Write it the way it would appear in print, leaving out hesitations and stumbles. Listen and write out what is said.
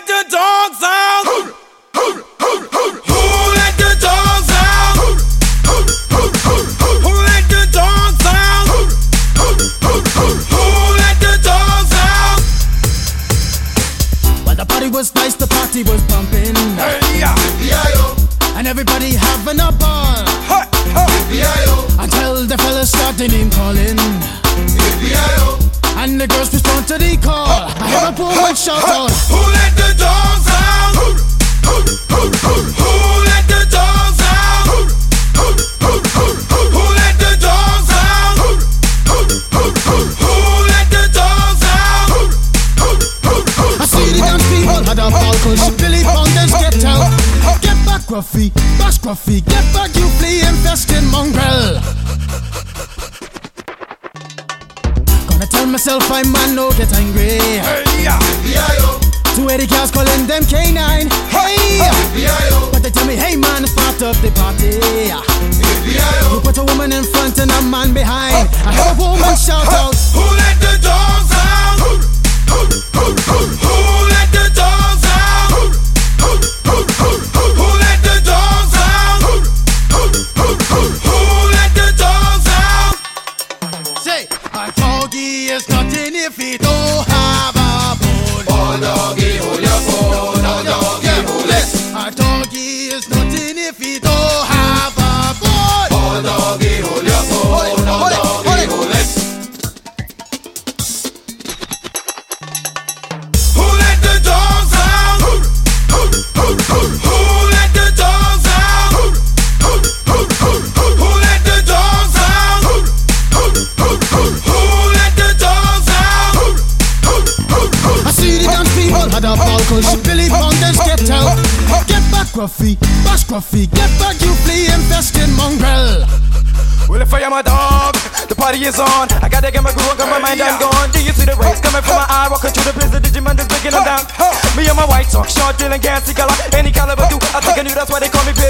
let the dogs out? Who let the dogs out? Who let the dogs out? Who let the dogs out? Well, the party was nice, the party was pumping. Hey, yeah. And everybody having a ball. Hey, hey. Until the fellas started name calling. And the girls respond to the call. I hear a woman shout out, who let the dogs out? Who let the dogs out? Who let the dogs out? Who let the dogs out? I see the dance people had a ball push. Billy Fountains get out. Get back, Gruffy, bash Gruffy. Get back, you flea infested mongrel. Gonna tell myself I man no get angry. Hey, yeah. 280 cars calling them K9. Hey, but they tell me, hey man, it's part of the party. You put a woman in front and a man behind. I heard a woman shout out, who let the dogs out? Who let the dogs out? Who let the dogs out? Who let the dogs out? say, a doggy is nothing if he don't have a bone. Oh doggy, hold your bone. Oh doggy, hold it. A doggy is nothing if he don't have a bone. Oh doggy, hold your bone. Oh doggy, hold it. Who let the dogs out? Who let the dogs out? Who let the dogs out? Who let the dogs out? I see the dance people had a ball push. Billy Fountains get out. Get back, Gruffy, bash Gruffy. Get back, you flea infested mongrel. Well, if I am a dog, the party is on. I gotta get my groove on, got my mind, I'm gone. Do you see the rays coming from my eye? Walking through the place, the Digimon is breaking them down. Me and my white talk, short, dealing, gassy color, any caliber do. I think I knew that's why they call me